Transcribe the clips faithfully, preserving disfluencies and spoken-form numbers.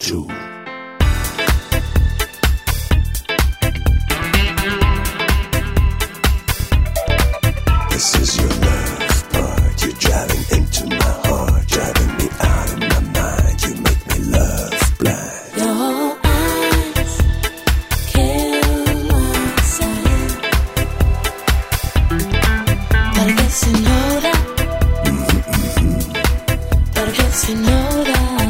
two. This is your love part. You're driving into my heart, driving me out of my mind. You make me love blind. Your eyes kill my sight, but I guess you know that. Mm-hmm. But I guess you know that.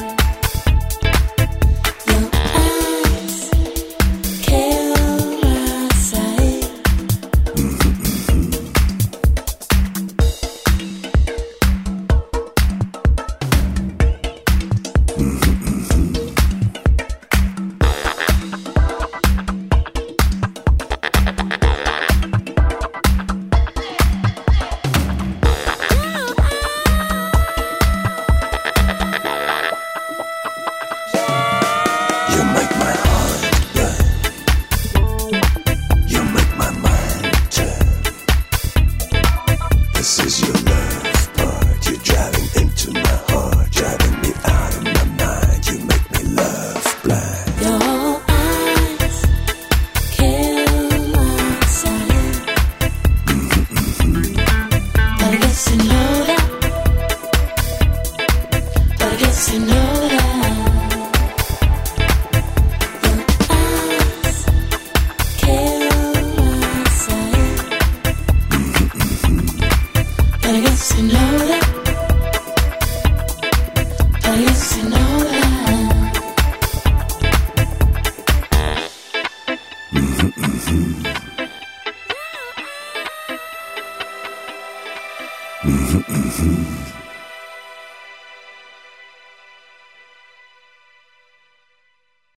Your eyes kill my sight. You make my heart burn. You make my mind turn. This is your love part. You're driving into my heart, driving me out of my mind. You make me love blind. Your eyes kill my sight, but I guess you know that. But I guess you know that. But I guess you know that. But I guess you know that. Mm-hmm, mm-hmm.